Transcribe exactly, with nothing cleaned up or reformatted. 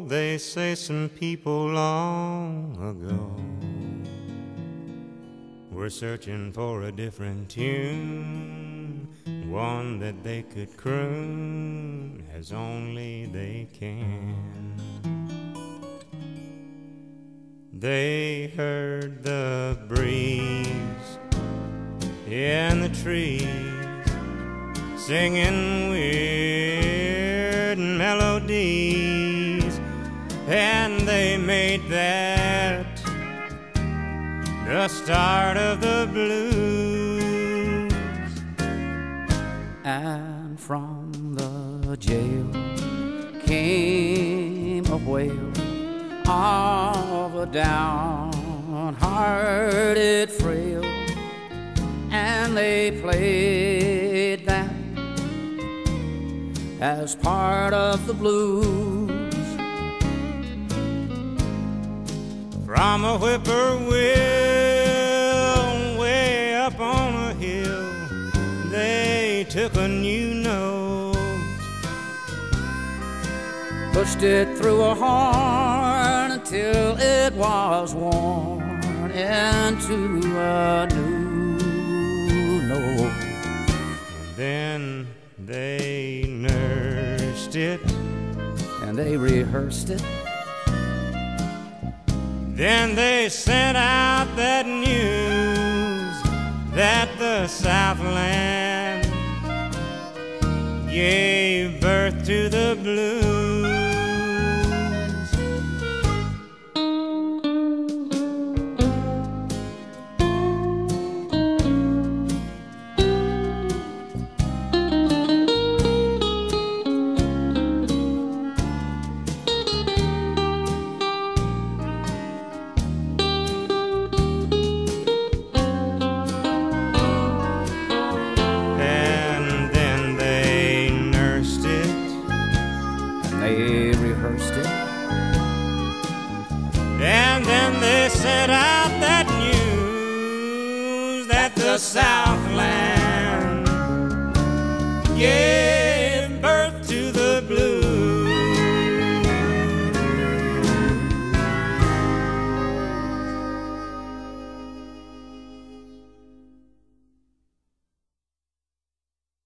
they say some people long ago were searching for a different tune, one that they could croon as only they can. They heard the breeze in the trees singing weird melodies, and they made that the start of the blues. And from the jail came a wail of a downhearted frail, and they played that as part of the blues. From a whippoorwill way up on a hill, they took a new note, pushed it through a horn until it was worn into a new note. And then they nursed it, and they rehearsed it. Then they sent out that news that the Southland gave birth to the blues. They rehearsed it, and then they sent out that news that the Southland, yeah.